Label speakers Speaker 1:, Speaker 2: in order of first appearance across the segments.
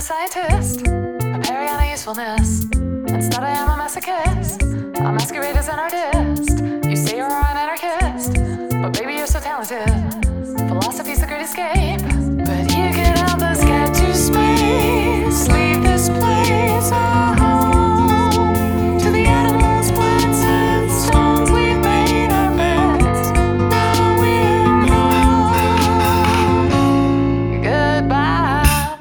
Speaker 1: scientist, a Ariana usefulness. Instead, I am a masochist. I masquerade as an artist. You say you're an anarchist, but baby, you're so talented. Philosophy's the great escape, but you can help us get to space. Leave this place a home to the animals, plants, and songs we've made our beds. Now we're home. Goodbye.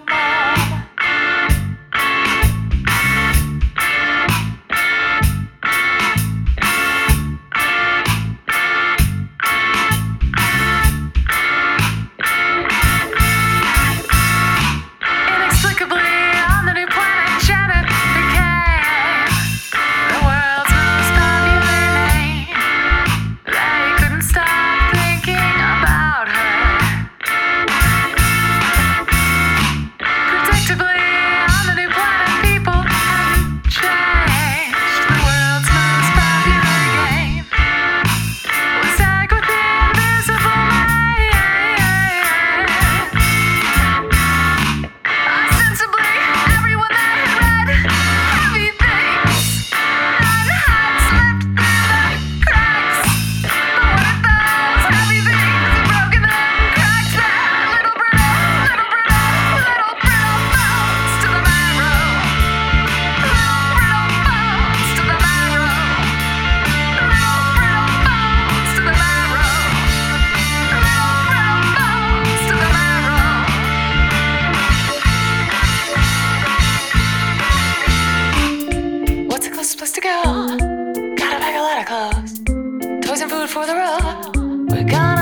Speaker 1: Place to go. Gotta pack a lot of clothes, toys and food for the road. We're gonna